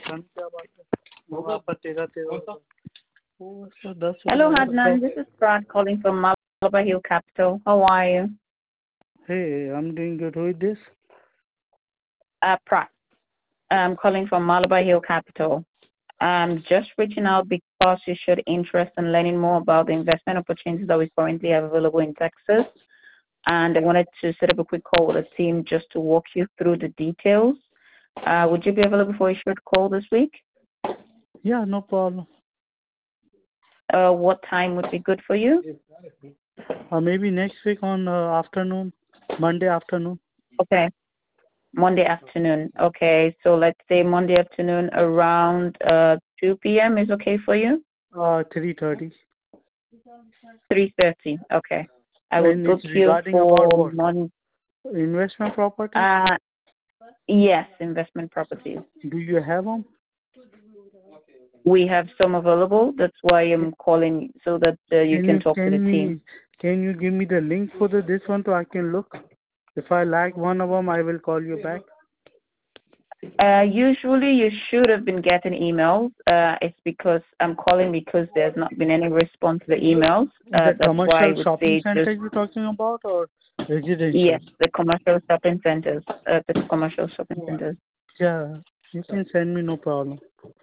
Hello, Adnan. This is Fran calling from Malabar Hill Capital. How are you? Hey, I'm doing good. Who is this? Prat. I'm calling from Malabar Hill Capital. I'm just reaching out because you showed interest in learning more about the investment opportunities that we currently have available in Texas. And I wanted to set up a quick call with the team just to walk you through the details. Would you be available for a short call this week? Yeah, no problem. What time would be good for you? Maybe next week on afternoon, Monday afternoon. Okay. Monday afternoon. Okay, so let's say Monday afternoon around 2 p.m. is okay for you? 3:30. 3:30. Okay. I will book you for investment property. Yes, investment properties. Do you have them? We have some available. That's why I'm calling so that you can talk to the team. Can you give me the link for this one so I can look? If I like one of them, I will call you back. Usually you should have been getting emails. It's because I'm calling because there's not been any response to the emails. The commercial shopping center you're talking about or residential? Yes, the commercial shopping centers. The commercial shopping centers. Yeah, you can send me, no problem.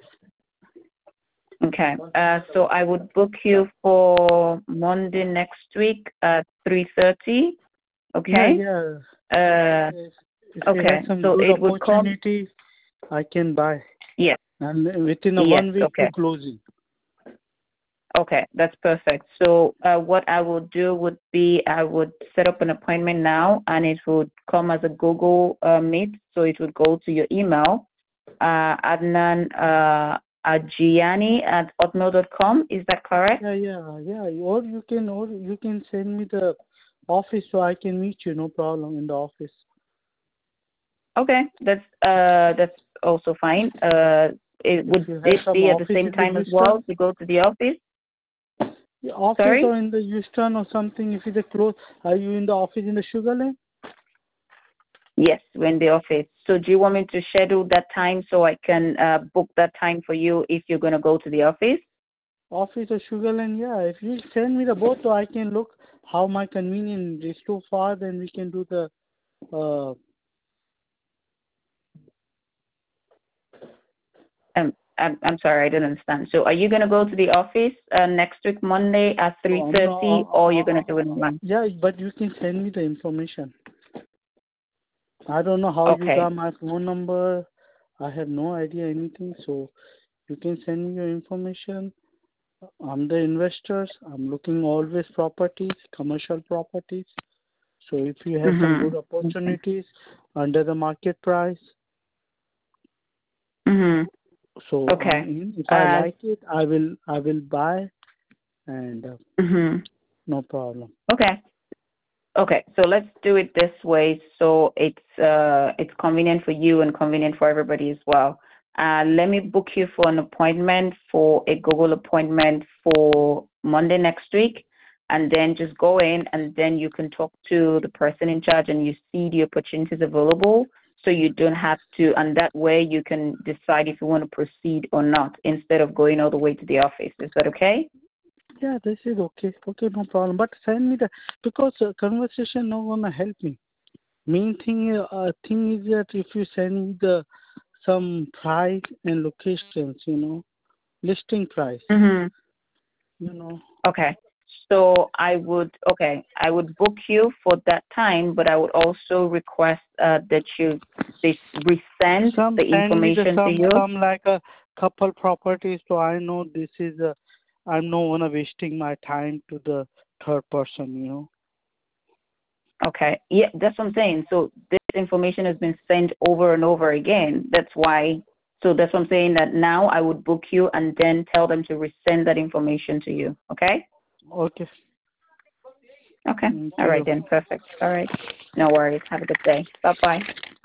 Okay. So I would book you for Monday next week at 3:30. Okay. Yeah. If okay. you have some so good it would opportunity, I can buy. Yes. And within 1 week to closing. Okay, that's perfect. So what I will do would be I would set up an appointment now, and it would come as a Google Meet. So it would go to your email, Adnan Ajiani@hotmail.com. Is that correct? Yeah. Or you can send me the office so I can meet you. No problem in the office. Okay, that's also fine. Would this be at the same time as well to go to the office? The office Sorry? Or in the Houston or something? If it's close, are you in the office in the Sugar Land? Yes, we're in the office. So do you want me to schedule that time so I can book that time for you if you're going to go to the office? Office or Sugar Land, yeah. If you send me the both so I can look how my convenience is too far, then we can do the I'm sorry, I didn't understand. So are you going to go to the office next week, Monday at 3:30, or you're going to do it online? Yeah, but you can send me the information. I don't know how you got my phone number. I have no idea anything. So you can send me your information. I'm the investors. I'm looking always properties, commercial properties. So if you have some good opportunities under the market price. So if I like it, I will buy, and no problem. Okay, so let's do it this way so it's convenient for you and convenient for everybody as well. Let me book you for an appointment, for a Google appointment for Monday next week, and then just go in and then you can talk to the person in charge and you see the opportunities available. So you don't have to, and that way you can decide if you want to proceed or not instead of going all the way to the office. Is that okay? Yeah, this is okay. Okay, no problem. But send me because conversation not gonna help me. Main thing is that if you send me some price and locations, listing price. Okay. So I would book you for that time, but I would also request that you resend the information to you. Some like a couple properties, so I know this is I'm not wanna wasting my time to the third person, Okay. Yeah, that's what I'm saying. So this information has been sent over and over again. That's why. So that's what I'm saying, that now I would book you and then tell them to resend that information to you. Okay? Okay. Okay. All right then. Perfect. All right. No worries. Have a good day. Bye-bye.